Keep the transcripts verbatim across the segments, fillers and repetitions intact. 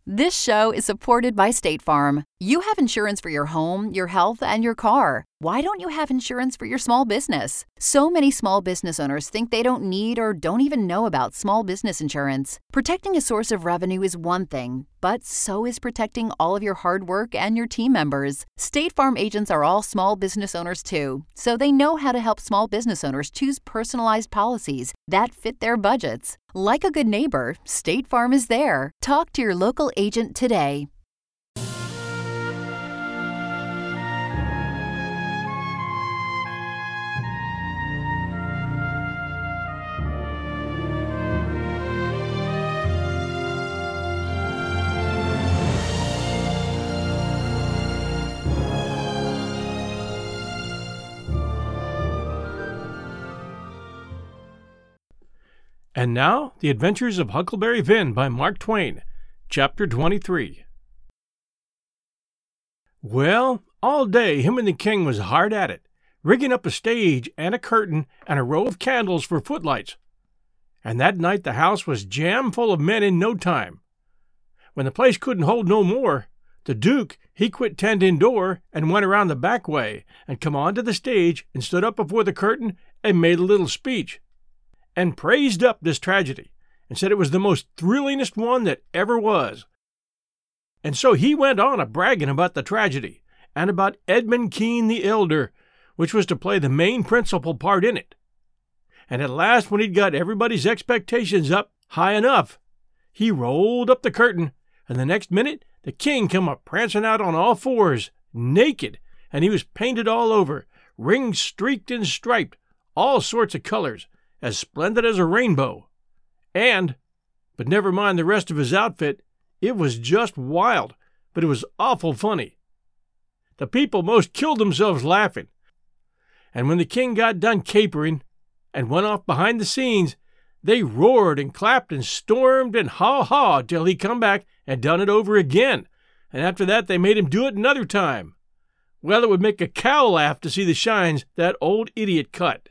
This show is supported by State Farm. You have insurance for your home, your health, and your car. Why don't you have insurance for your small business? So many small business owners think they don't need or don't even know about small business insurance. Protecting a source of revenue is one thing, but so is protecting all of your hard work and your team members. State Farm agents are all small business owners too, so they know how to help small business owners choose personalized policies that fit their budgets. Like a good neighbor, State Farm is there. Talk to your local agent today. And now, The Adventures of Huckleberry Finn by Mark Twain, Chapter twenty-three. Well, all day him and the king was hard at it, rigging up a stage and a curtain and a row of candles for footlights. And that night the house was jam full of men in no time. When the place couldn't hold no more, the Duke, he quit tending door and went around the back way and come on to the stage and stood up before the curtain and made a little speech, and praised up this tragedy, and said it was the most thrillingest one that ever was. And so he went on a bragging about the tragedy, and about Edmund Kean the Elder, which was to play the main principal part in it. And at last, when he'd got everybody's expectations up high enough, he rolled up the curtain, and the next minute the king come a prancing out on all fours, naked, and he was painted all over, rings streaked and striped, all sorts of colors, as splendid as a rainbow. And, but never mind the rest of his outfit, it was just wild, but it was awful funny. The people most killed themselves laughing. And when the king got done capering and went off behind the scenes, they roared and clapped and stormed and haw-hawed till he come back and done it over again, and after that they made him do it another time. Well, it would make a cow laugh to see the shines that old idiot cut.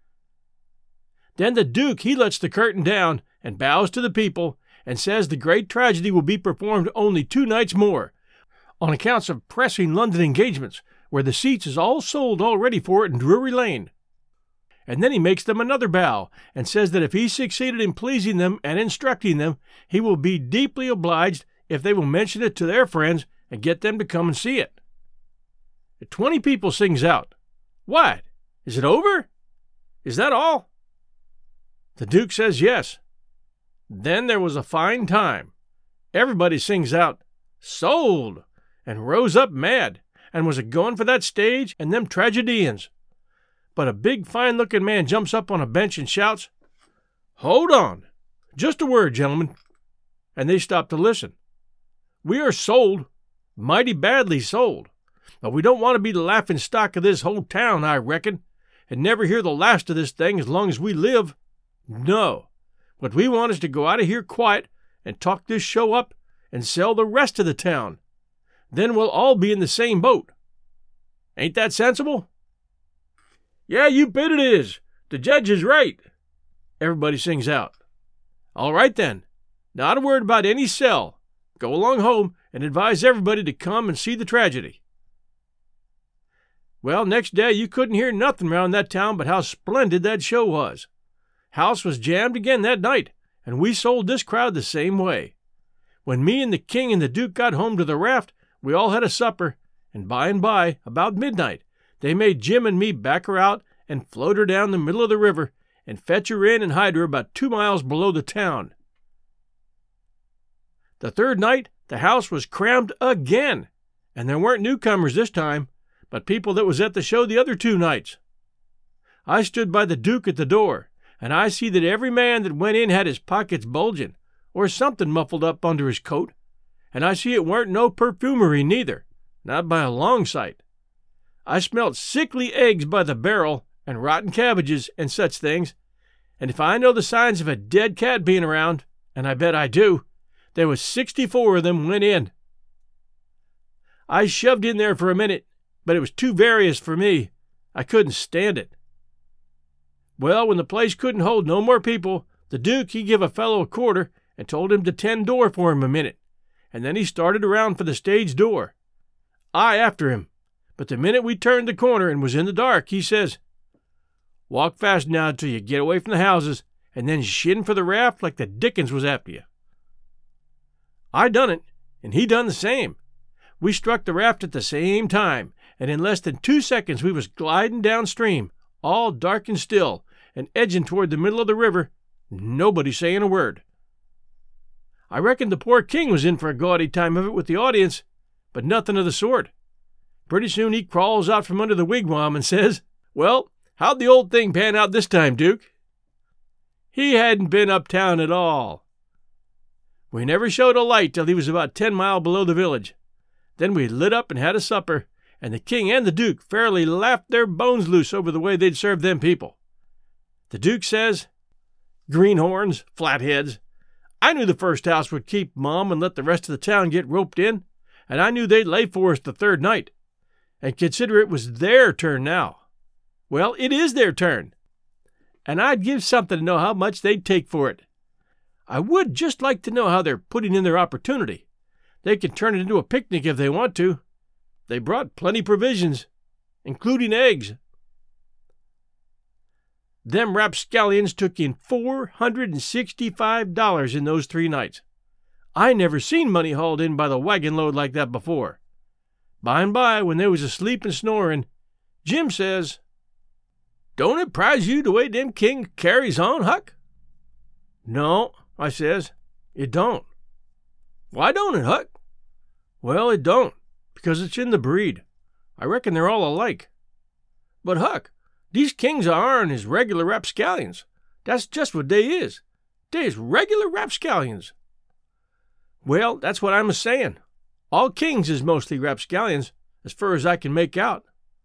Then the Duke, he lets the curtain down and bows to the people and says the great tragedy will be performed only two nights more, on accounts of pressing London engagements, where the seats is all sold already for it in Drury Lane. And then he makes them another bow, and says that if he succeeded in pleasing them and instructing them, he will be deeply obliged if they will mention it to their friends and get them to come and see it. The twenty people sings out, "What? Is it over? Is that all?" The Duke says yes. Then there was a fine time. Everybody sings out, "Sold!" and rose up mad, and was a-going for that stage and them tragedians. But a big fine-looking man jumps up on a bench and shouts, "Hold on! Just a word, gentlemen." And they stop to listen. "We are sold, mighty badly sold, but we don't want to be the laughing stock of this whole town, I reckon, and never hear the last of this thing as long as we live. No, what we want is to go out of here quiet and talk this show up and sell the rest of the town. Then we'll all be in the same boat. Ain't that sensible?" "Yeah, you bet it is. The judge is right." Everybody sings out. "All right then. Not a word about any sell. Go along home and advise everybody to come and see the tragedy." Well, next day you couldn't hear nothing round that town but how splendid that show was. House was jammed again that night, and we sold this crowd the same way. When me and the king and the Duke got home to the raft, we all had a supper, and by and by, about midnight, they made Jim and me back her out and float her down the middle of the river and fetch her in and hide her about two miles below the town. The third night, the house was crammed again, and there weren't newcomers this time, but people that was at the show the other two nights. I stood by the Duke at the door, and I see that every man that went in had his pockets bulging, or something muffled up under his coat, and I see it weren't no perfumery neither, not by a long sight. I smelt sickly eggs by the barrel, and rotten cabbages, and such things, and if I know the signs of a dead cat being around, and I bet I do, there was sixty-four of them went in. I shoved in there for a minute, but it was too various for me. I couldn't stand it. Well, when the place couldn't hold no more people, the Duke he give a fellow a quarter and told him to tend door for him a minute, and then he started around for the stage door. I after him, but the minute we turned the corner and was in the dark, he says, "Walk fast now till you get away from the houses, and then shin for the raft like the dickens was after you." I done it, and he done the same. We struck the raft at the same time, and in less than two seconds we was gliding downstream, all dark and still, and edging toward the middle of the river, nobody saying a word. I reckon the poor king was in for a gaudy time of it with the audience, but nothing of the sort. Pretty soon he crawls out from under the wigwam and says, "Well, how'd the old thing pan out this time, Duke?" He hadn't been uptown at all. We never showed a light till he was about ten mile below the village. Then we lit up and had a supper, and the king and the duke fairly laughed their bones loose over the way they'd served them people. The duke says, "Greenhorns, flatheads. I knew the first house would keep mum and let the rest of the town get roped in, and I knew they'd lay for us the third night. And consider it was their turn now. Well, it is their turn, and I'd give something to know how much they'd take for it. I would just like to know how they're putting in their opportunity. They can turn it into a picnic if they want to. They brought plenty provisions, including eggs." Them rapscallions took in four hundred sixty-five dollars in those three nights. I never seen money hauled in by the wagon load like that before. By and by, when they was asleep and snoring, Jim says, "Don't it prize you the way them king carries on, Huck?" "No," I says, "it don't." "Why don't it, Huck?" "Well, it don't, because it's in the breed. I reckon they're all alike." "But, Huck, these kings of ourn is regular rapscallions. That's just what they is. They is regular rapscallions." "Well, that's what I'm a-saying. All kings is mostly rapscallions, as fur as I can make out."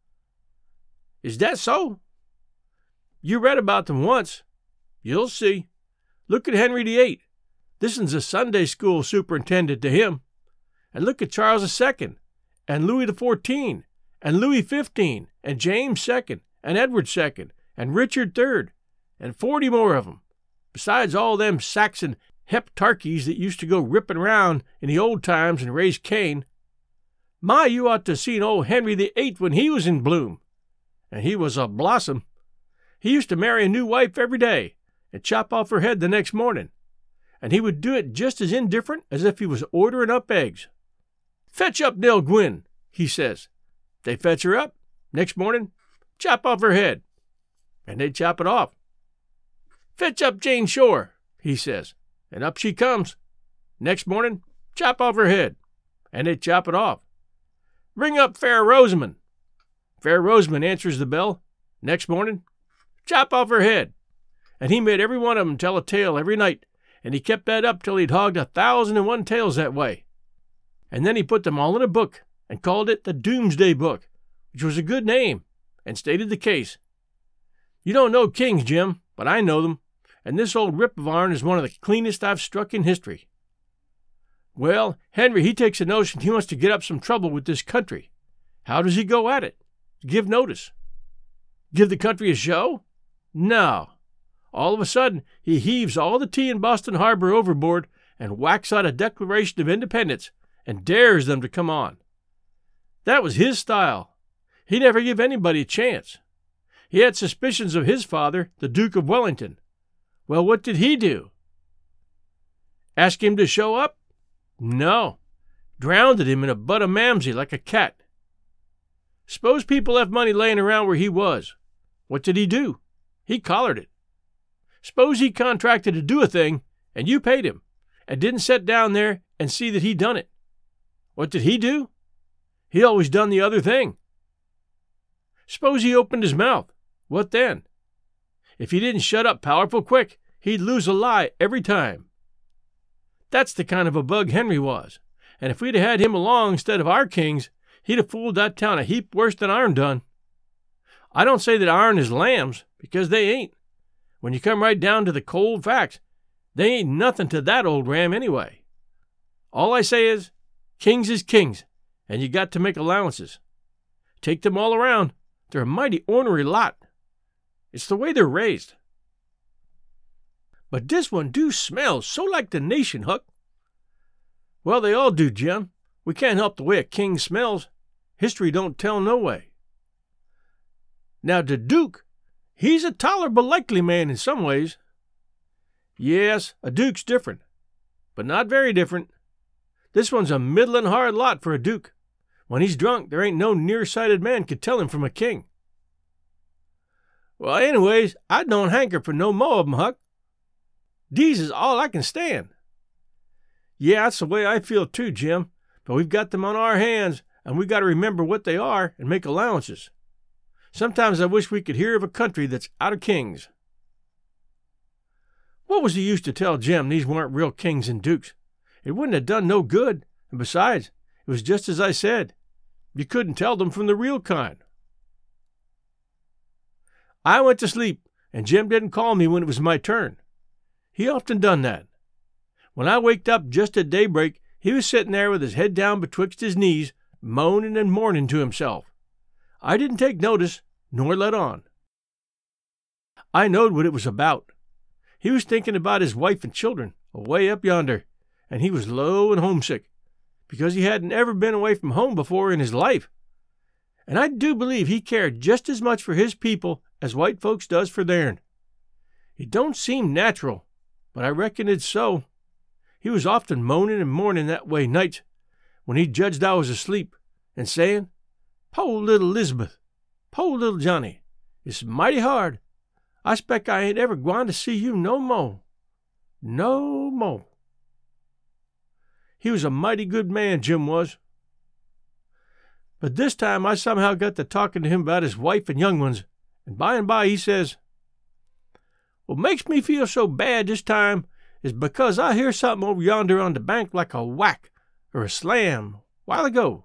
"Is that so?" "You read about them once. You'll see. Look at Henry the Eighth. This'n's a Sunday school superintendent to him. And look at Charles the Second, and Louis the Fourteenth, and Louis Fifteen, and James Second, and Edward Second, and Richard Third, and forty more of 'em, besides all them Saxon heptarchies that used to go ripping round in the old times and raise Cain. My, you ought to seen old Henry the Eighth when he was in bloom. And he was a blossom. He used to marry a new wife every day and chop off her head the next morning, and he would do it just as indifferent as if he was ordering up eggs. 'Fetch up Nell Gwynn,' he says. They fetch her up. Next morning, chop off her head. And they chop it off. 'Fetch up Jane Shore,' he says. And up she comes. Next morning, chop off her head. And they chop it off. 'Ring up Fair Rosamond.' Fair Rosamond answers the bell. Next morning, chop off her head. And he made every one of 'em tell a tale every night, and he kept that up till he'd hogged a thousand and one tales that way. And then he put them all in a book, and called it the Doomsday Book, which was a good name, and stated the case. You don't know kings, Jim, but I know them, and this old rip of ourn is one of the cleanest I've struck in history. Well, Henry, he takes a notion he wants to get up some trouble with this country. How does he go at it? Give notice. Give the country a show? No. All of a sudden, he heaves all the tea in Boston Harbor overboard and whacks out a Declaration of Independence and dares them to come on. That was his style. He never gave anybody a chance. He had suspicions of his father, the Duke of Wellington. Well, what did he do? Ask him to show up? No. Drowned him in a butt of Mamsie like a cat. Suppose people left money laying around where he was. What did he do? He collared it. Suppose he contracted to do a thing, and you paid him, and didn't sit down there and see that he done it. What did he do? He always done the other thing. Suppose he opened his mouth. What then? If he didn't shut up powerful quick, he'd lose a lie every time. That's the kind of a bug Henry was, and if we'd have had him along instead of our kings, he'd have fooled that town a heap worse than ourn done. I don't say that ourn is lambs, because they ain't. When you come right down to the cold facts, they ain't nothing to that old ram anyway. All I say is, kings is kings, and you got to make allowances. Take them all around, they're a mighty ornery lot. It's the way they're raised. But this one do smell so like the nation, Huck. Well, they all do, Jim. We can't help the way a king smells. History don't tell no way. Now, the Duke, he's a tolerable likely man in some ways. Yes, a duke's different, but not very different. This one's a middlin' hard lot for a duke. When he's drunk, there ain't no near-sighted man could tell him from a king. Well, anyways, I don't hanker for no mo' of 'em, Huck. These is all I can stand. Yeah, that's the way I feel too, Jim, but we've got them on our hands, and we've got to remember what they are and make allowances. Sometimes I wish we could hear of a country that's out of kings. What was the use to tell Jim these weren't real kings and dukes? It wouldn't have done no good, and besides, it was just as I said. You couldn't tell them from the real kind. I went to sleep, and Jim didn't call me when it was my turn. He often done that. When I waked up just at daybreak, he was sitting there with his head down betwixt his knees, moaning and mourning to himself. I didn't take notice, nor let on. I knowed what it was about. He was thinking about his wife and children, away up yonder, and he was low and homesick, because he hadn't ever been away from home before in his life. And I do believe he cared just as much for his people as white folks does for theirn. It don't seem natural, but I reckon it's so. He was often moaning and mourning that way nights, when he judged I was asleep, and saying, "Po' little Elizabeth, po' little Johnny, it's mighty hard. I spec I ain't ever gwine to see you no mo'. No mo'." He was a mighty good man, Jim was. But this time I somehow got to talking to him about his wife and young ones, and by and by he says, "What makes me feel so bad this time is because I hear something over yonder on the bank like a whack or a slam while ago.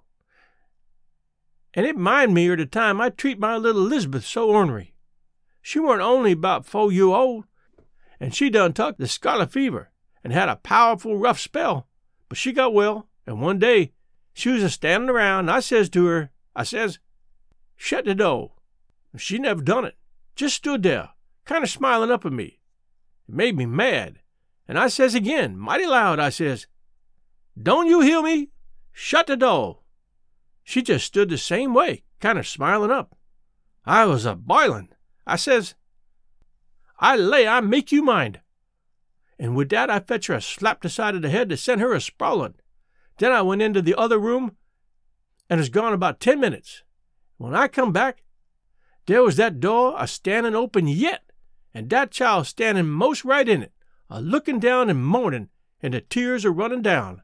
And it mind me of the time I treat my little Elizabeth so ornery. She weren't only about four year old, and she done tuck the scarlet fever and had a powerful rough spell, but she got well, and one day she was a-standing around, and I says to her, I says, 'Shut the door.' And she never done it, just stood there, kind of smiling up at me. It made me mad, and I says again, mighty loud, I says, 'Don't you hear me? Shut the door.' She just stood the same way, kind of smiling up. I was a-boiling. I says, 'I lay I make you mind.' And with that I fetched her a slap the side of the head to send her a-sprawling. Then I went into the other room, and was gone about ten minutes. When I come back, there was that door a-standing open yet, and that child standing most right in it, a-looking down and mourning, and the tears a-running down.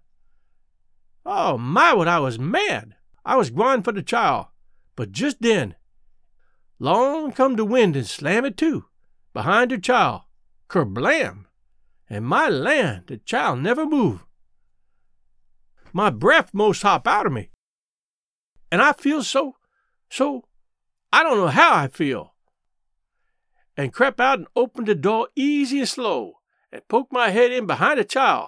Oh, my, what I was mad! I was gwine for the child, but just then, long come the wind and slam it to, behind the child, kerblam! And my land, the child never moved. My breath most hop out of me. And I feel so, so, I don't know how I feel. And crept out and opened the door easy and slow, and poked my head in behind the child.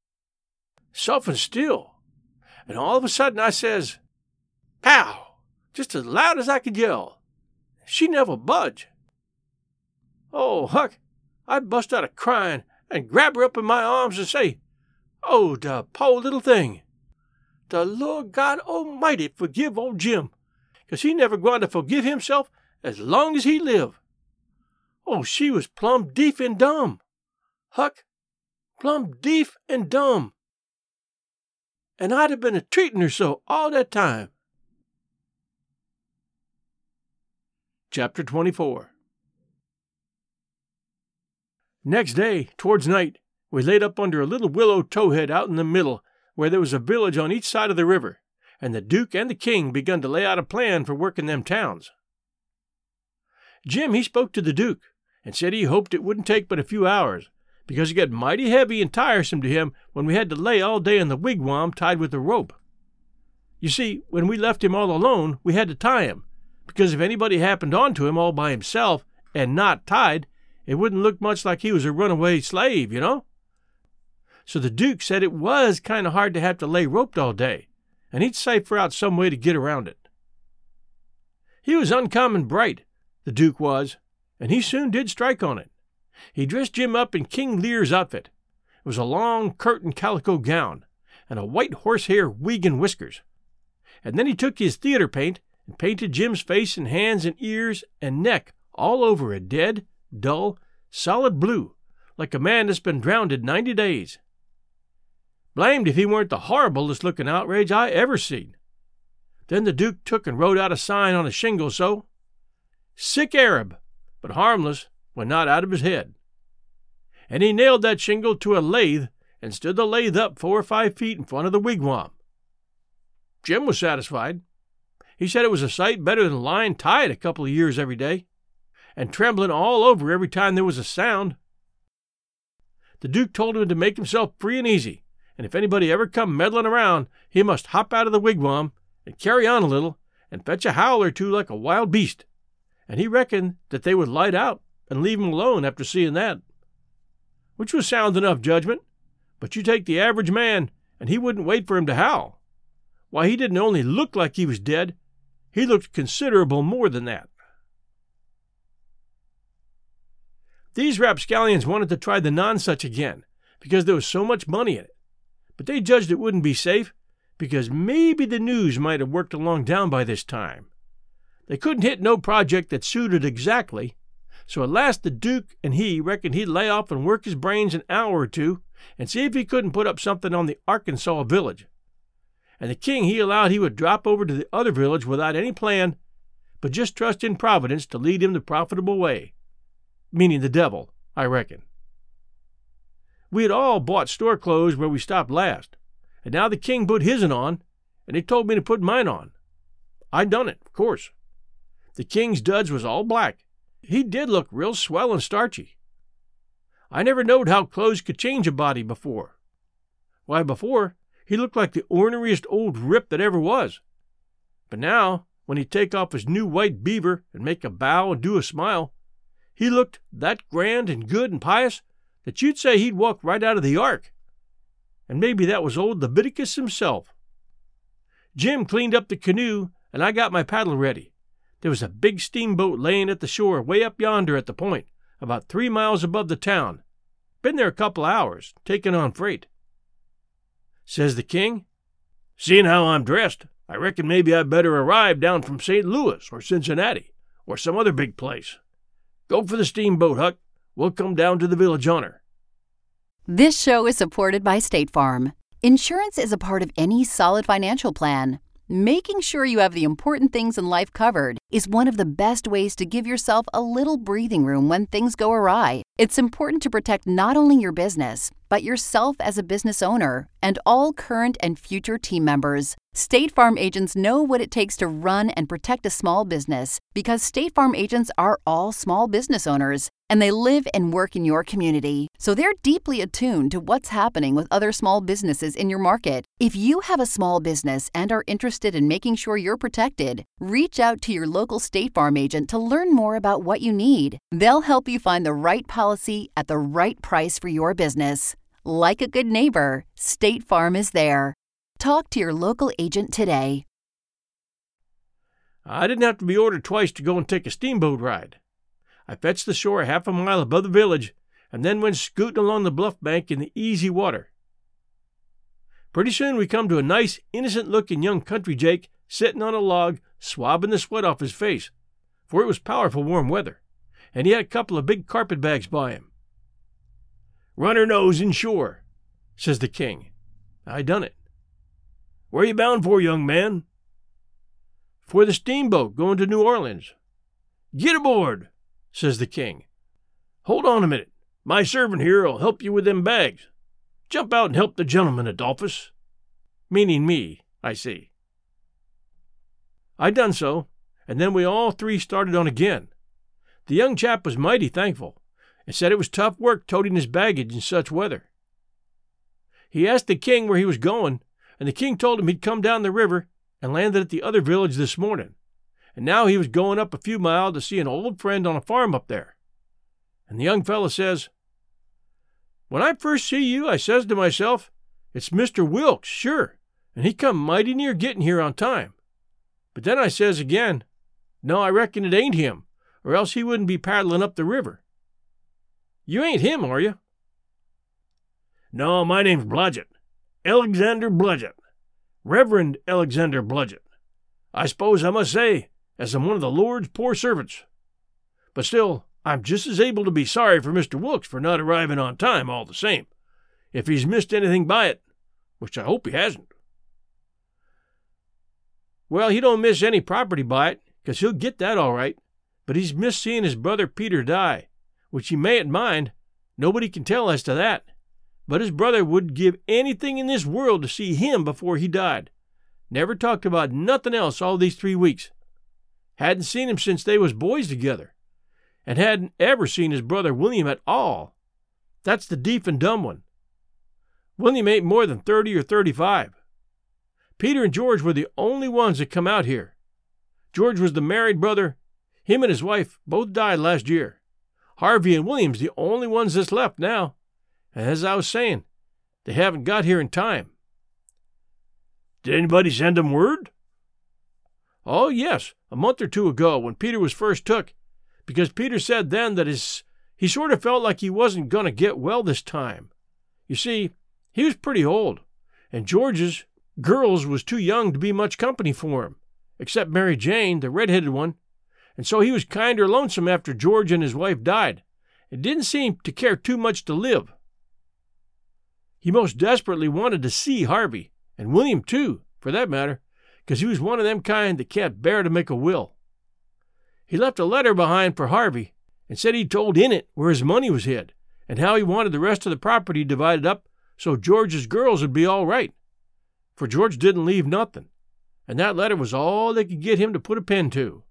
Soft and still. And all of a sudden I says, "Pow!" just as loud as I could yell. She never budged. Oh, Huck, I bust out a crying and grab her up in my arms and say, "Oh, the po' little thing. The Lord God Almighty forgive old Jim, 'cause he never going to forgive himself as long as he live." Oh, she was plumb deef and dumb. Huck, plumb deef and dumb. And I'd have been a-treating her so all that time. Chapter twenty-four. Next day, towards night, we laid up under a little willow towhead out in the middle, where there was a village on each side of the river, and the Duke and the King begun to lay out a plan for working them towns. Jim, he spoke to the Duke, and said he hoped it wouldn't take but a few hours, because it got mighty heavy and tiresome to him when we had to lay all day in the wigwam tied with a rope. You see, when we left him all alone, we had to tie him, because if anybody happened on to him all by himself and not tied, it wouldn't look much like he was a runaway slave, you know? So the Duke said it was kind of hard to have to lay roped all day, and he'd cipher out some way to get around it. He was uncommon bright, the Duke was, and he soon did strike on it. He dressed Jim up in King Lear's outfit. It was a long curtain calico gown, and a white horsehair wig and whiskers. And then he took his theater paint and painted Jim's face and hands and ears and neck all over a dead, dull, solid blue, like a man that's been drowned ninety days. Blamed if he weren't the horriblest looking outrage I ever seen. Then the Duke took and wrote out a sign on a shingle so, "Sick Arab, but harmless when not out of his head." And he nailed that shingle to a lathe and stood the lathe up four or five feet in front of the wigwam. Jim was satisfied. He said it was a sight better than lying tied a couple of years every day, and trembling all over every time there was a sound. The Duke told him to make himself free and easy, and if anybody ever come meddling around, he must hop out of the wigwam and carry on a little and fetch a howl or two like a wild beast, and he reckoned that they would light out and leave him alone after seeing that. Which was sound enough judgment, but you take the average man, and he wouldn't wait for him to howl. Why, he didn't only look like he was dead, he looked considerable more than that. These rapscallions wanted to try the Nonsuch again, because there was so much money in it, but they judged it wouldn't be safe, because maybe the news might have worked along down by this time. They couldn't hit no project that suited exactly, so at last the Duke and he reckoned he'd lay off and work his brains an hour or two and see if he couldn't put up something on the Arkansas village. And the king he allowed he would drop over to the other village without any plan, but just trust in Providence to lead him the profitable way. Meaning the devil, I reckon. We had all bought store clothes where we stopped last, and now the king put his'n on, and he told me to put mine on. I done it, of course. The king's duds was all black. He did look real swell and starchy. I never knowed how clothes could change a body before. Why, before, he looked like the orneriest old rip that ever was. But now, when he'd take off his new white beaver and make a bow and do a smile, he looked that grand and good and pious that you'd say he'd walk right out of the ark. And maybe that was old Leviticus himself. Jim cleaned up the canoe, and I got my paddle ready. There was a big steamboat laying at the shore way up yonder at the point, about three miles above the town. Been there a couple hours, taking on freight. Says the king, "Seeing how I'm dressed, I reckon maybe I'd better arrive down from Saint Louis or Cincinnati or some other big place. Go for the steamboat, Huck. We'll come down to the village on her." This show is supported by State Farm. Insurance is a part of any solid financial plan. Making sure you have the important things in life covered is one of the best ways to give yourself a little breathing room when things go awry. It's important to protect not only your business, but yourself as a business owner and all current and future team members. State Farm agents know what it takes to run and protect a small business because State Farm agents are all small business owners and they live and work in your community. So they're deeply attuned to what's happening with other small businesses in your market. If you have a small business and are interested in making sure you're protected, reach out to your local State Farm agent to learn more about what you need. They'll help you find the right policy at the right price for your business. Like a good neighbor, State Farm is there. Talk to your local agent today. I didn't have to be ordered twice to go and take a steamboat ride. I fetched the shore half a mile above the village and then went scooting along the bluff bank in the easy water. Pretty soon we come to a nice, innocent-looking young country Jake sitting on a log, swabbing the sweat off his face, for it was powerful warm weather, and he had a couple of big carpet-bags by him. "Run her nose inshore," says the king. I done it. "Where you bound for, young man?" "For the steamboat going to New Orleans." "Get aboard," says the king. "Hold on a minute. My servant here will help you with them bags. Jump out and help the gentleman, Adolphus." Meaning me, I see. I done so, and then we all three started on again. The young chap was mighty thankful, and said it was tough work toting his baggage in such weather. He asked the king where he was going, and the king told him he'd come down the river and landed at the other village this morning, and now he was going up a few miles to see an old friend on a farm up there. And the young fellow says, "When I first see you, I says to myself, it's Mister Wilkes, sure, and he come mighty near getting here on time. But then I says again, no, I reckon it ain't him, or else he wouldn't be paddling up the river. You ain't him, are you?" "No, my name's Blodgett. Alexander Bludget. Reverend Alexander Bludget. I suppose I must say, as I'm one of the Lord's poor servants. But still, I'm just as able to be sorry for Mister Wilkes for not arriving on time all the same, if he's missed anything by it, which I hope he hasn't. Well, he don't miss any property by it, 'cause he'll get that all right, but he's missed seeing his brother Peter die, which he mayn't mind. Nobody can tell as to that. But his brother would give anything in this world to see him before he died. Never talked about nothing else all these three weeks. Hadn't seen him since they was boys together, and hadn't ever seen his brother William at all. That's the deaf and dumb one. William ain't more than thirty or thirty-five. Peter and George were the only ones that come out here. George was the married brother. Him and his wife both died last year. Harvey and William's the only ones that's left now. And as I was saying, they haven't got here in time. Did anybody send them word? Oh, yes, a month or two ago when Peter was first took, because Peter said then that his, he sort of felt like he wasn't going to get well this time. You see, he was pretty old, and George's girls was too young to be much company for him, except Mary Jane, the red-headed one, and so he was kinder lonesome after George and his wife died, and didn't seem to care too much to live. He most desperately wanted to see Harvey, and William too, for that matter, 'cause he was one of them kind that can't bear to make a will. He left a letter behind for Harvey, and said he'd told in it where his money was hid, and how he wanted the rest of the property divided up so George's girls would be all right, for George didn't leave nothing, and that letter was all they could get him to put a pen to.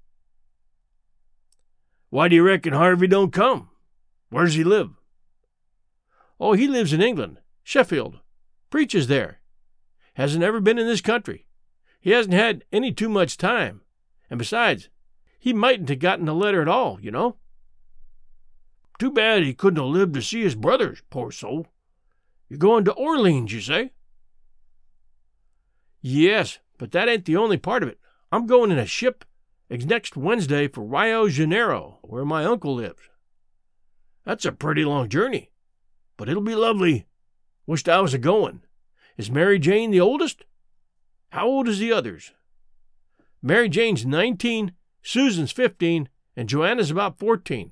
Why do you reckon Harvey don't come? Where does he live? Oh, he lives in England, Sheffield. Preaches there. Hasn't ever been in this country. He hasn't had any too much time. And besides, he mightn't have gotten a letter at all, you know. Too bad he couldn't have lived to see his brothers, poor soul. You're going to Orleans, you say? Yes, but that ain't the only part of it. I'm going in a ship next Wednesday for Rio Janeiro, where my uncle lives. That's a pretty long journey, but it'll be lovely. Wished I was a-going. Is Mary Jane the oldest? How old is the others? Mary Jane's nineteen, Susan's fifteen, and Joanna's about fourteen.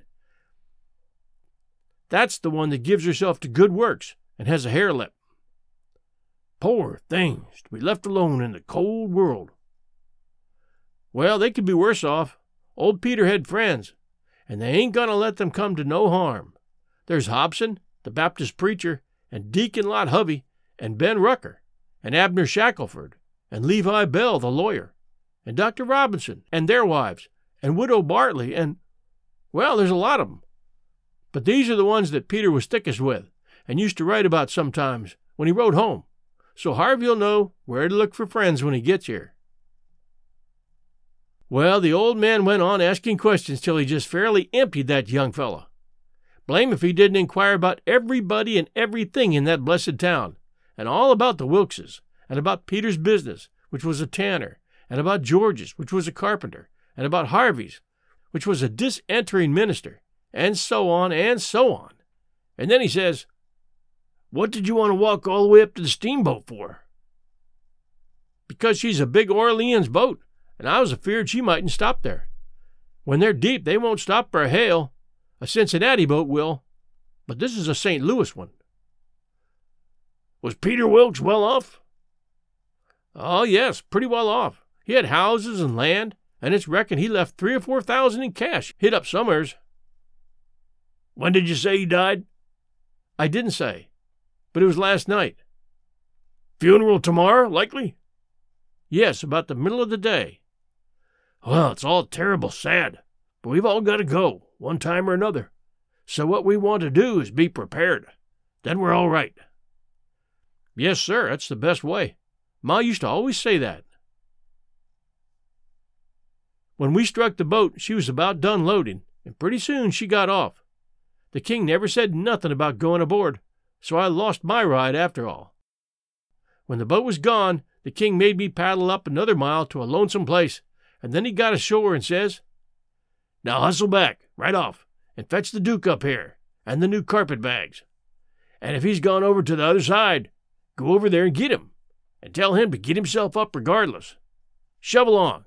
That's the one that gives herself to good works and has a hare lip. Poor things to be left alone in the cold world. Well, they could be worse off. Old Peter had friends, and they ain't going to let them come to no harm. There's Hobson, the Baptist preacher, and Deacon Lot Hovey, and Ben Rucker, and Abner Shackelford, and Levi Bell, the lawyer, and Doctor Robinson, and their wives, and Widow Bartley, and, well, there's a lot of them. But these are the ones that Peter was thickest with, and used to write about sometimes when he rode home, so Harvey'll know where to look for friends when he gets here. Well, the old man went on asking questions till he just fairly emptied that young fellow. Blame if he didn't inquire about everybody and everything in that blessed town, and all about the Wilkses, and about Peter's business, which was a tanner, and about George's, which was a carpenter, and about Harvey's, which was a disentering minister, and so on and so on. And then he says, "What did you want to walk all the way up to the steamboat for?" "Because she's a big Orleans boat, and I was afeard she mightn't stop there. When they're deep, they won't stop for a hail. A Cincinnati boat will, but this is a Saint Louis one." "Was Peter Wilkes well off?" "Oh, yes, pretty well off. He had houses and land, and it's reckoned he left three or four thousand in cash hid up somewheres." "When did you say he died?" "I didn't say, but it was last night." "Funeral tomorrow, likely?" "Yes, about the middle of the day." "Well, it's all terrible sad, but we've all got to go, one time or another. So what we want to do is be prepared. Then we're all right." "Yes, sir, that's the best way. Ma used to always say that." When we struck the boat, she was about done loading, and pretty soon she got off. The king never said nothing about going aboard, so I lost my ride after all. When the boat was gone, the king made me paddle up another mile to a lonesome place, and then he got ashore and says, "Now hustle back, right off, and fetch the Duke up here, and the new carpet bags. And if he's gone over to the other side, Go over there and get him, and tell him to get himself up regardless. Shove along."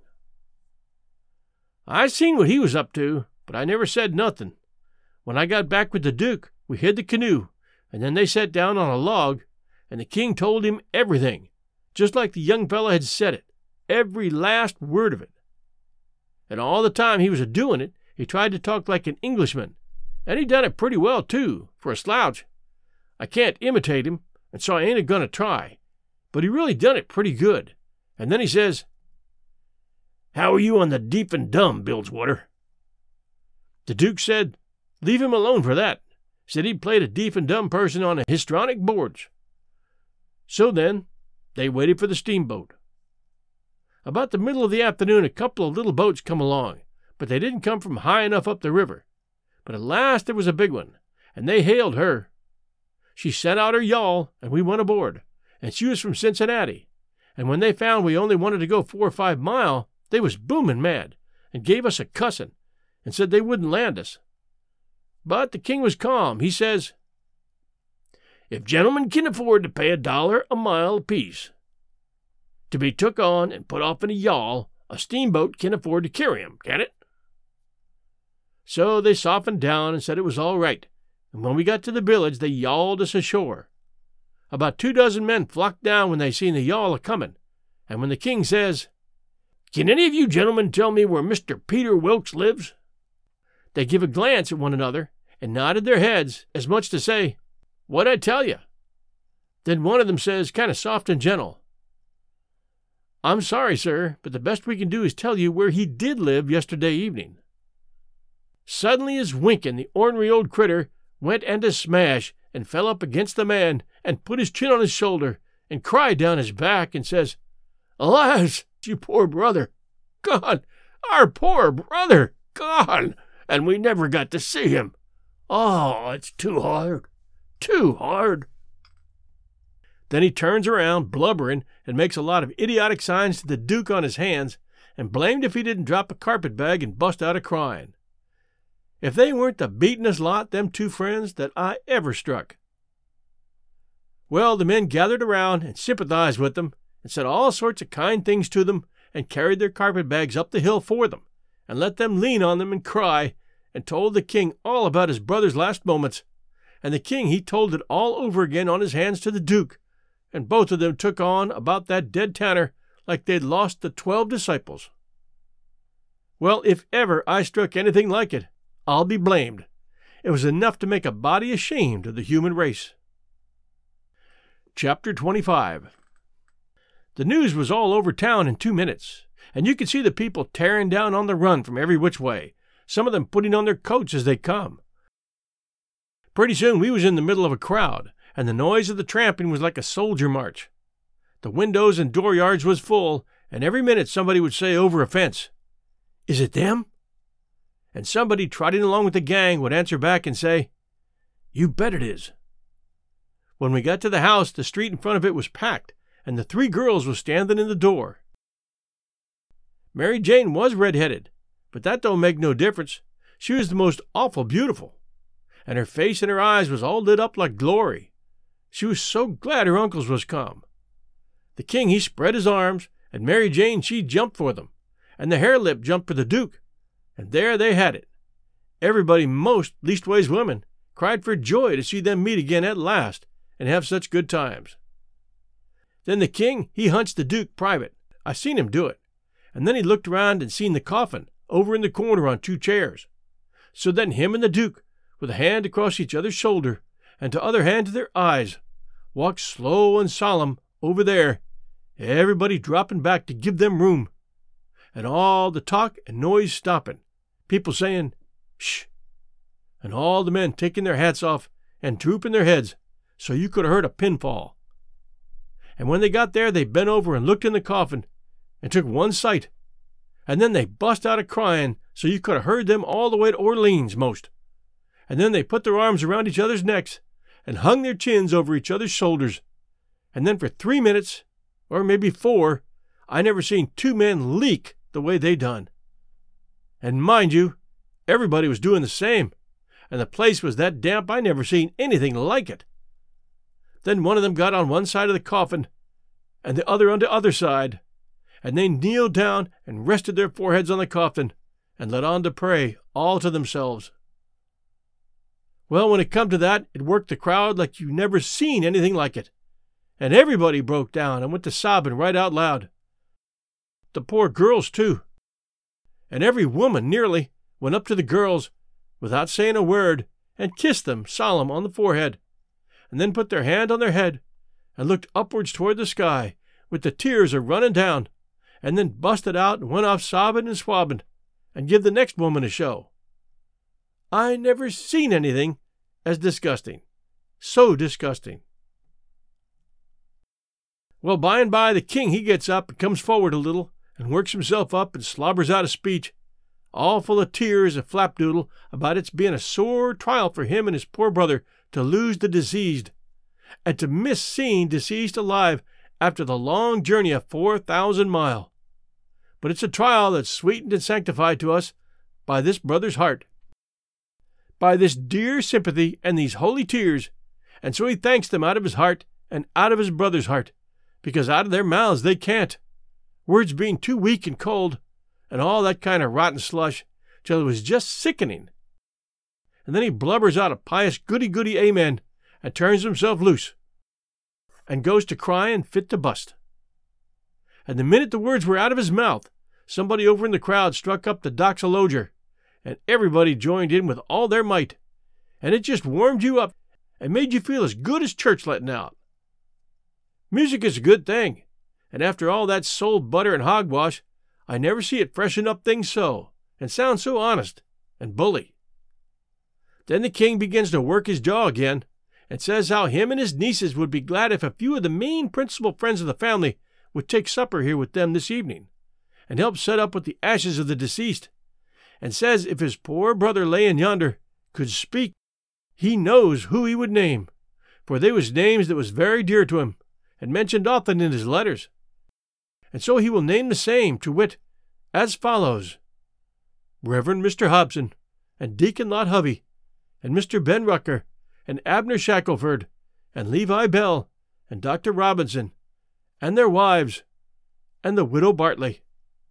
I seen what he was up to, but I never said nothing. When I got back with the Duke, we hid the canoe, and then they sat down on a log, and the king told him everything, just like the young fellow had said it, every last word of it. And all the time he was a-doing it, he tried to talk like an Englishman, and he done it pretty well, too, for a slouch. I can't imitate him, and so I ain't a-going to try, but he really done it pretty good. And then he says, "How are you on the deaf and dumb, Bilgewater?" The Duke said, "Leave him alone for that." Said he'd played a deaf and dumb person on a histrionic boards. So then, they waited for the steamboat. About the middle of the afternoon, a couple of little boats come along, but they didn't come from high enough up the river. But at last there was a big one, and they hailed her. She sent out her yawl, and we went aboard, and she was from Cincinnati. And when they found we only wanted to go four or five mile, they was booming mad, and gave us a cussin', and said they wouldn't land us. But the king was calm. He says, "If gentlemen can afford to pay a dollar a mile apiece to be took on and put off in a yawl, a steamboat can afford to carry 'em, can it?" So they softened down and said it was all right, and when we got to the village they yawled us ashore. About two dozen men flocked down when they seen the yawl a-comin', and when the king says, "Can any of you gentlemen tell me where Mister Peter Wilkes lives?" They give a glance at one another and nodded their heads, as much to say, "What'd I tell you?" Then one of them says, kind of soft and gentle, "I'm sorry, sir, but the best we can do is tell you where he did live yesterday evening." Suddenly as winking, the ornery old critter went and a smash and fell up against the man and put his chin on his shoulder and cried down his back and says, "Alas, you poor brother! Gone! Our poor brother! Gone! And we never got to see him! Oh, it's too hard! Too hard!" Then he turns around, blubbering, and makes a lot of idiotic signs to the Duke on his hands, and blamed if he didn't drop a carpet-bag and bust out a-crying. If they weren't the beatenest lot, them two friends, that I ever struck. Well, the men gathered around and sympathized with them, and said all sorts of kind things to them, and carried their carpet-bags up the hill for them, and let them lean on them and cry, and told the king all about his brother's last moments, and the king he told it all over again on his hands to the Duke, and both of them took on about that dead tanner like they'd lost the twelve disciples. Well, if ever I struck anything like it, I'll be blamed. It was enough to make a body ashamed of the human race. Chapter twenty-five. The news was all over town in two minutes, and you could see the people tearing down on the run from every which way, some of them putting on their coats as they come. Pretty soon we was in the middle of a crowd, and the noise of the tramping was like a soldier march. The windows and dooryards was full, and every minute somebody would say over a fence, "Is it them?" And somebody trotting along with the gang would answer back and say, "You bet it is." When we got to the house, the street in front of it was packed, and the three girls was standing in the door. Mary Jane was red-headed, but that don't make no difference. She was the most awful beautiful, and her face and her eyes was all lit up like glory. She was so glad her uncles was come. The king he spread his arms, and Mary Jane she jumped for them, and the hare-lip jumped for the Duke, and there they had it. Everybody, most, leastways women, cried for joy to see them meet again at last, and have such good times. Then the king, he hunched the Duke private. I seen him do it. And then he looked around and seen the coffin over in the corner on two chairs. So then him and the Duke, with a hand across each other's shoulder, and to other hand to their eyes, walked slow and solemn over there, everybody dropping back to give them room, and all the talk and noise stopping, people saying, "Shh," and all the men taking their hats off and drooping their heads, so you could have heard a pin fall. And when they got there, they bent over and looked in the coffin and took one sight, and then they bust out a-crying so you could have heard them all the way to Orleans most. And then they put their arms around each other's necks and hung their chins over each other's shoulders. And then for three minutes, or maybe four, I never seen two men leak the way they done. And mind you, everybody was doing the same, and the place was that damp I never seen anything like it. Then one of them got on one side of the coffin, and the other on the other side, and they kneeled down and rested their foreheads on the coffin, and let on to pray, all to themselves. Well, when it come to that, it worked the crowd like you never seen anything like it, and everybody broke down and went to sobbing right out loud. The poor girls, too. And every woman, nearly, went up to the girls, without saying a word, and kissed them solemn on the forehead, and then put their hand on their head, and looked upwards toward the sky, with the tears a running down, and then busted out and went off sobbing and swabbing, and give the next woman a show. I never seen anything as disgusting. So disgusting. Well, by and by the king he gets up and comes forward a little, and works himself up and slobbers out a speech, all full of tears and flapdoodle about its being a sore trial for him and his poor brother to lose the deceased, and to miss seeing deceased alive after the long journey of four thousand mile. But it's a trial that's sweetened and sanctified to us by this brother's heart, by this dear sympathy and these holy tears, and so he thanks them out of his heart and out of his brother's heart, because out of their mouths they can't, words being too weak and cold, and all that kind of rotten slush, till it was just sickening. And then he blubbers out a pious goody-goody amen, and turns himself loose, and goes to crying fit to bust. And the minute the words were out of his mouth, somebody over in the crowd struck up the doxology, and everybody joined in with all their might, and it just warmed you up and made you feel as good as church letting out. Music is a good thing, and after all that sold butter and hogwash, I never see it freshen up things so, and sound so honest and bully. Then the king begins to work his jaw again, and says how him and his nieces would be glad if a few of the main principal friends of the family would take supper here with them this evening, and help set up with the ashes of the deceased, and says if his poor brother layin' yonder could speak, he knows who he would name, for they was names that was very dear to him, and mentioned often in his letters. And so he will name the same, to wit, as follows: Reverend Mister Hobson, and Deacon Lot Hovey, and Mister Ben Rucker, and Abner Shackelford, and Levi Bell, and Doctor Robinson, and their wives, and the widow Bartley.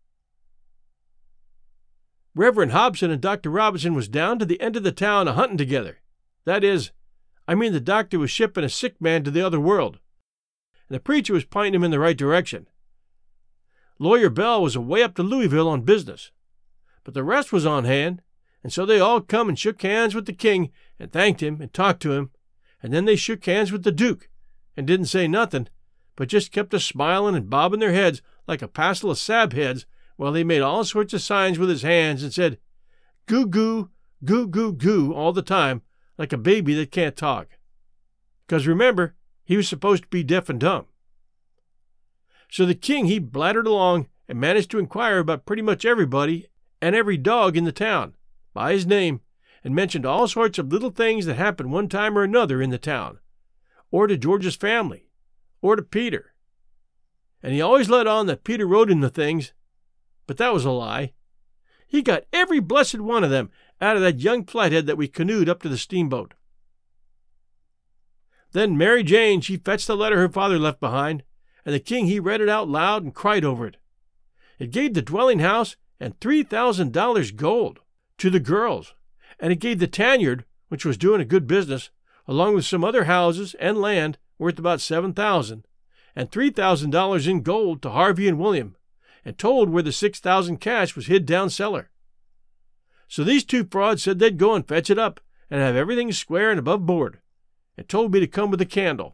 Reverend Hobson and Doctor Robinson was down to the end of the town a-hunting together. That is, I mean the doctor was shipping a sick man to the other world, and the preacher was pointing him in the right direction. Lawyer Bell was away up to Louisville on business, but the rest was on hand, and so they all come and shook hands with the king and thanked him and talked to him, and then they shook hands with the Duke and didn't say nothing, but just kept a smiling and bobbing their heads like a passel of sabheads while he made all sorts of signs with his hands and said, "Goo goo, goo goo goo," all the time, like a baby that can't talk. 'Cause remember, he was supposed to be deaf and dumb. So the king he blattered along and managed to inquire about pretty much everybody and every dog in the town, by his name, and mentioned all sorts of little things that happened one time or another in the town, or to George's family, or to Peter. And he always let on that Peter wrote in the things, but that was a lie. He got every blessed one of them out of that young flathead that we canoed up to the steamboat. Then Mary Jane, she fetched the letter her father left behind, and the king he read it out loud and cried over it. It gave the dwelling house and three thousand dollars gold to the girls, and it gave the Tanyard, which was doing a good business, along with some other houses and land worth about seven thousand, and three thousand dollars in gold to Harvey and William, and told where the six thousand cash was hid down cellar. So these two frauds said they'd go and fetch it up and have everything square and above board, and told me to come with a candle.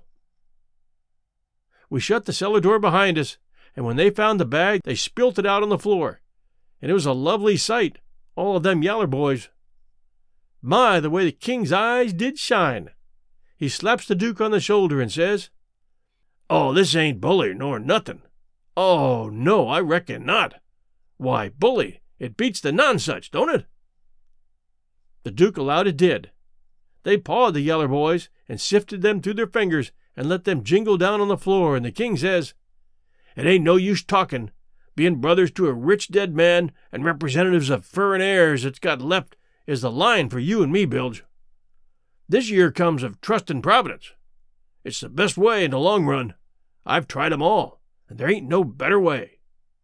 We shut the cellar door behind us, and when they found the bag, they spilt it out on the floor, and it was a lovely sight, all of them yaller boys. My, the way the king's eyes did shine! He slaps the Duke on the shoulder and says, "Oh, this ain't bully nor nothing. Oh, no, I reckon not. Why, bully, it beats the nonsuch, don't it?" The Duke allowed it did. They pawed the yaller boys and sifted them through their fingers and let them jingle down on the floor, and the king says, "It ain't no use talking, being brothers to a rich dead man and representatives of furrin heirs that's got left is the line for you and me, Bilge. This year comes of trust in Providence. It's the best way in the long run. I've tried 'em all, and there ain't no better way."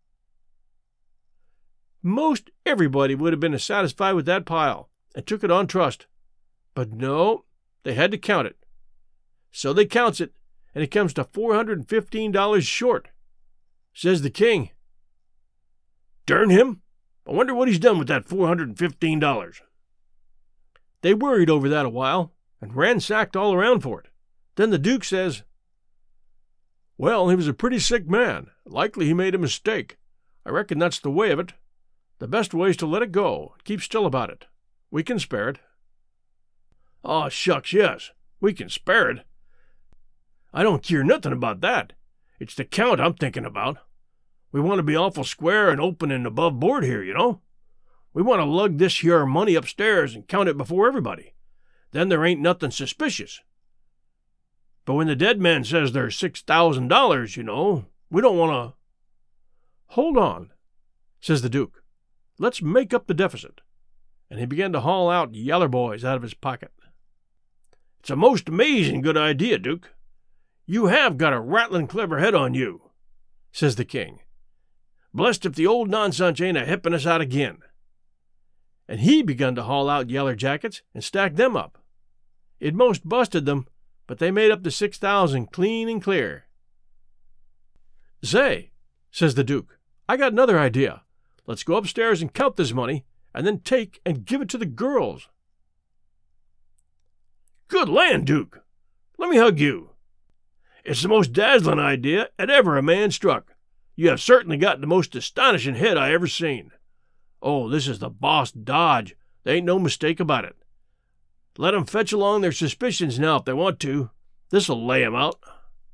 Most everybody would have been satisfied with that pile and took it on trust. But no, they had to count it. So they counts it, and it comes to four hundred fifteen dollars short. Says the king, "Darn him, I wonder what he's done with that four hundred fifteen dollars. They worried over that a while, and ransacked all around for it. Then the Duke says, "Well, he was a pretty sick man. Likely he made a mistake. I reckon that's the way of it. The best way is to let it go, and keep still about it. We can spare it." "Aw, shucks, yes, we can spare it. I don't care nothing about that. It's the count I'm thinking about. We want to be awful square and open and above board here, you know. We want to lug this here money upstairs and count it before everybody. Then there ain't nothing suspicious. But when the dead man says there's six thousand dollars, you know, we don't want to—" "Hold on," says the Duke. "Let's make up the deficit." And he began to haul out yaller boys out of his pocket. "It's a most amazing good idea, Duke. You have got a rattling clever head on you," says the king. "Blessed if the old nonsense ain't a hipping us out again." And he begun to haul out yaller jackets and stack them up. It most busted them, but they made up the six thousand clean and clear. "Say," says the Duke, "I got another idea. Let's go upstairs and count this money, and then take and give it to the girls." "Good land, Duke! Let me hug you. It's the most dazzling idea that ever a man struck. You have certainly got the most astonishing head I ever seen. Oh, this is the boss dodge. There ain't no mistake about it. Let 'em fetch along their suspicions now if they want to. This'll lay 'em out."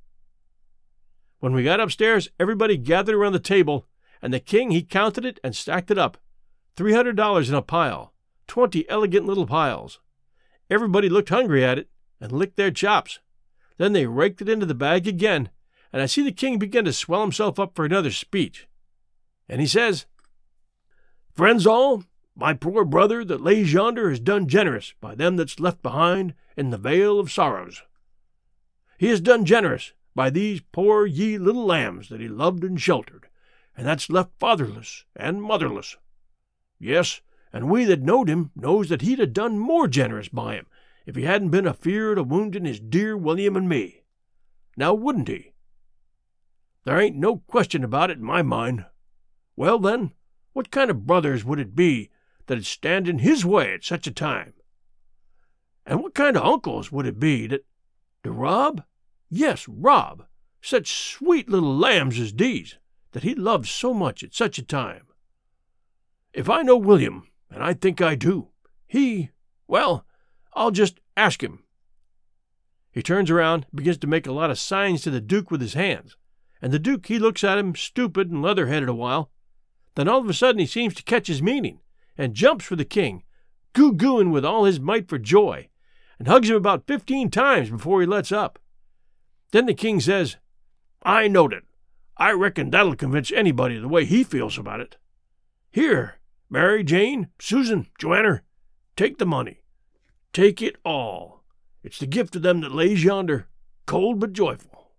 When we got upstairs, everybody gathered around the table, and the king he counted it and stacked it up. Three hundred dollars in a pile, twenty elegant little piles. Everybody looked hungry at it and licked their chops. Then they raked it into the bag again, and I see the king begin to swell himself up for another speech. And he says, "Friends all, my poor brother that lays yonder has done generous by them that's left behind in the vale of sorrows. He has done generous by these poor ye little lambs that he loved and sheltered, and that's left fatherless and motherless. Yes, and we that knowed him knows that he'd have done more generous by 'em if he hadn't been afeard of wounding his dear William and me. Now wouldn't he? There ain't no question about it in my mind. Well then, what kind of brothers would it be that'd stand in his way at such a time? And what kind of uncles would it be that, to rob, yes, rob, such sweet little lambs as these, that he loved so much at such a time? If I know William, and I think I do, he, well, I'll just ask him." He turns around, begins to make a lot of signs to the Duke with his hands, and the Duke he looks at him stupid and leather-headed a while. Then all of a sudden he seems to catch his meaning, and jumps for the king, goo-gooing with all his might for joy, and hugs him about fifteen times before he lets up. Then the king says, "I knowed it. I reckon that'll convince anybody the way he feels about it. Here, Mary Jane, Susan, Joanna, take the money. Take it all. It's the gift of them that lays yonder, cold but joyful."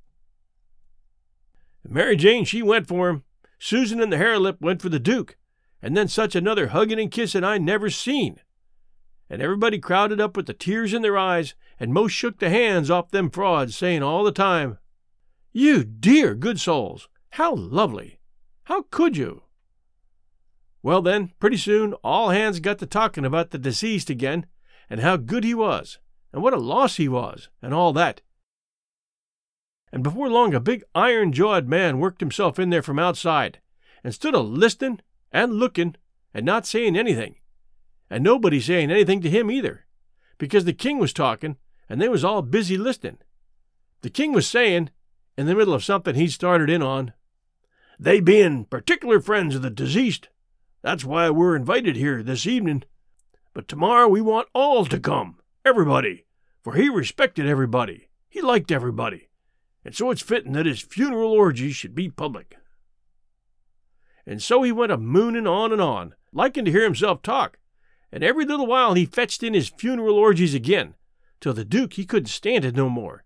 And Mary Jane, she went for him. Susan and the Harelip went for the Duke, and then such another hugging and kissing I never seen. And everybody crowded up with the tears in their eyes, and most shook the hands off them frauds, saying all the time, "You dear good souls, how lovely! How could you?" Well then, pretty soon all hands got to talking about the deceased again, and how good he was, and what a loss he was, and all that. And before long a big iron-jawed man worked himself in there from outside, and stood a-listening and looking, and not saying anything, and nobody saying anything to him either, because the king was talking, and they was all busy listening. The king was saying, in the middle of something he'd started in on, "They being particular friends of the deceased, that's why we're invited here this evening. But tomorrow we want all to come, everybody, for he respected everybody, he liked everybody, and so it's fitting that his funeral orgies should be public." And so he went a-mooning on and on, liking to hear himself talk, and every little while he fetched in his funeral orgies again, till the Duke he couldn't stand it no more.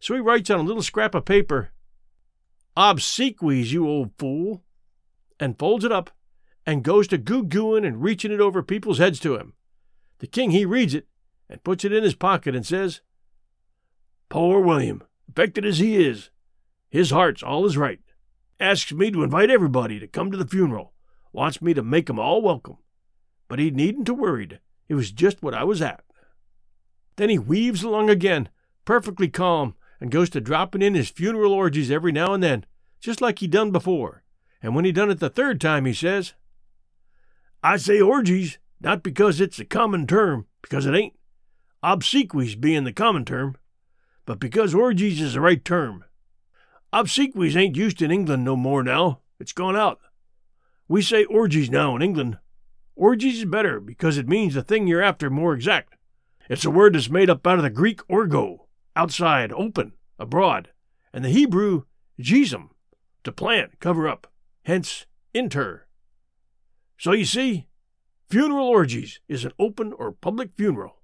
So he writes on a little scrap of paper, "Obsequies, you old fool," and folds it up and goes to goo-gooing and reaching it over people's heads to him. The king, he reads it and puts it in his pocket and says, "Poor William, affected as he is, his heart's all is right. Asks me to invite everybody to come to the funeral. Wants me to make 'em all welcome. But he needn't to worried. It was just what I was at." Then he weaves along again, perfectly calm, and goes to dropping in his funeral orgies every now and then, just like he done before. And when he done it the third time, he says, "I say orgies, not because it's a common term, because it ain't, obsequies being the common term, but because orgies is the right term. Obsequies ain't used in England no more now. It's gone out. We say orgies now in England. Orgies is better because it means the thing you're after more exact. It's a word that's made up out of the Greek orgo, outside, open, abroad, and the Hebrew jesum, to plant, cover up, hence inter. So you see, funeral orgies is an open or public funeral."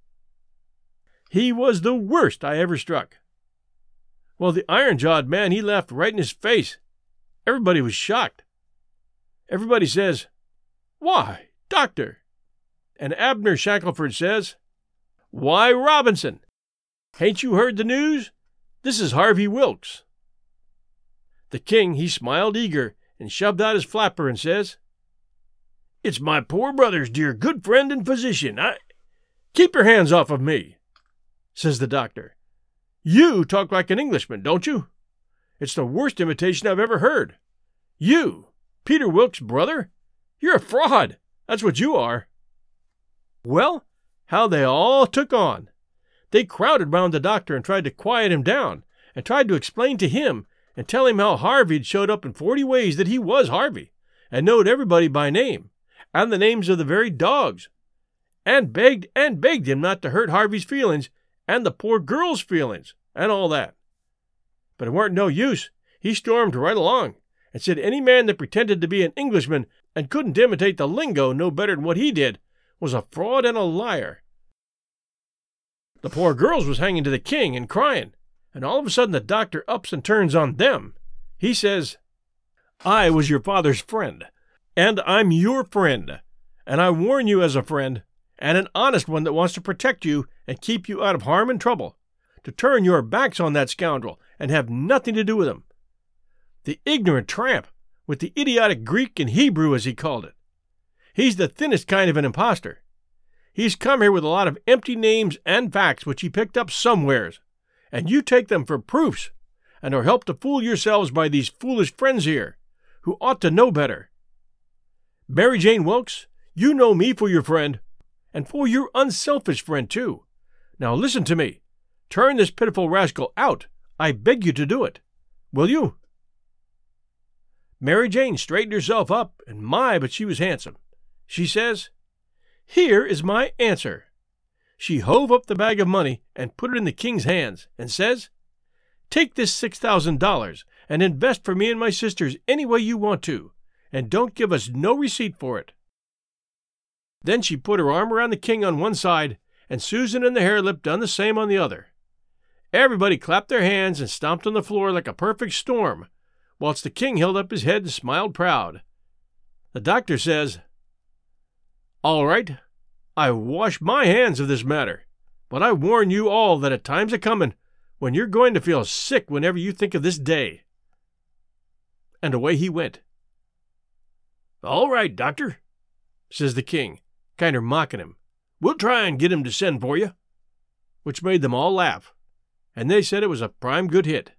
He was the worst I ever struck. Well, the iron-jawed man, he laughed right in his face. Everybody was shocked. Everybody says, "Why, Doctor?" And Abner Shackelford says, "Why, Robinson, hain't you heard the news? This is Harvey Wilkes." The king, he smiled eager and shoved out his flapper and says, "It's my poor brother's dear good friend and physician. I—" "Keep your hands off of me," says the doctor. "You talk like an Englishman, don't you? It's the worst imitation I've ever heard. You, Peter Wilkes' brother? You're a fraud. That's what you are." Well, how they all took on. They crowded round the doctor and tried to quiet him down, and tried to explain to him and tell him how Harvey had showed up in forty ways that he was Harvey, and knowed everybody by name, and the names of the very dogs, and begged and begged him not to hurt Harvey's feelings and the poor girl's feelings, and all that. But it weren't no use. He stormed right along, and said any man that pretended to be an Englishman and couldn't imitate the lingo no better than what he did was a fraud and a liar. The poor girls was hanging to the king and crying, and all of a sudden the doctor ups and turns on them. He says, "I was your father's friend, and I'm your friend, and I warn you as a friend, and an honest one that wants to protect you and keep you out of harm and trouble, to turn your backs on that scoundrel and have nothing to do with him. The ignorant tramp, with the idiotic Greek and Hebrew as he called it. He's the thinnest kind of an impostor. He's come here with a lot of empty names and facts which he picked up somewheres, and you take them for proofs, and are helped to fool yourselves by these foolish friends here, who ought to know better. Mary Jane Wilkes, you know me for your friend, and for your unselfish friend, too. Now listen to me. Turn this pitiful rascal out. I beg you to do it. Will you?" Mary Jane straightened herself up, and my, but she was handsome. She says, "Here is my answer." She hove up the bag of money and put it in the king's hands, and says, "Take this six thousand dollars and invest for me and my sisters any way you want to, and don't give us no receipt for it." Then she put her arm around the king on one side, and Susan and the Harelip done the same on the other. Everybody clapped their hands and stomped on the floor like a perfect storm, whilst the king held up his head and smiled proud. The doctor says, "All right, I wash my hands of this matter, but I warn you all that a time's a-comin' when you're going to feel sick whenever you think of this day." And away he went. "All right, doctor," says the king, kinder mocking him. "We'll try and get him to send for you," which made them all laugh, and they said it was a prime good hit.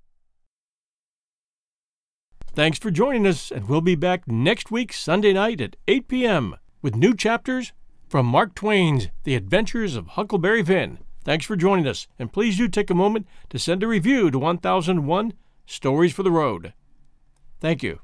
Thanks for joining us, and we'll be back next week, Sunday night at eight p.m. with new chapters from Mark Twain's The Adventures of Huckleberry Finn. Thanks for joining us, and please do take a moment to send a review to one thousand one Stories for the Road. Thank you.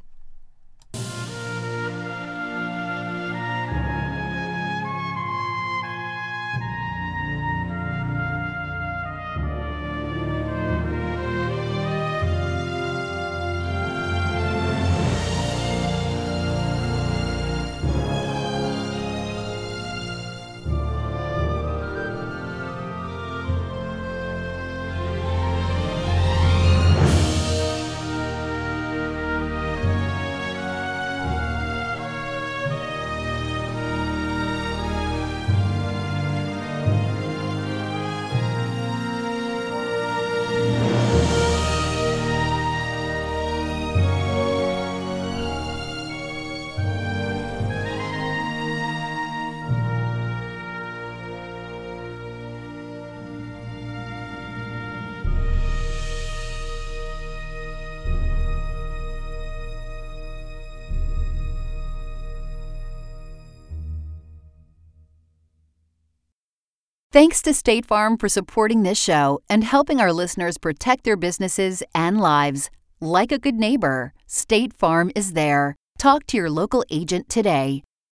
Thanks to State Farm for supporting this show and helping our listeners protect their businesses and lives. Like a good neighbor, State Farm is there. Talk to your local agent today.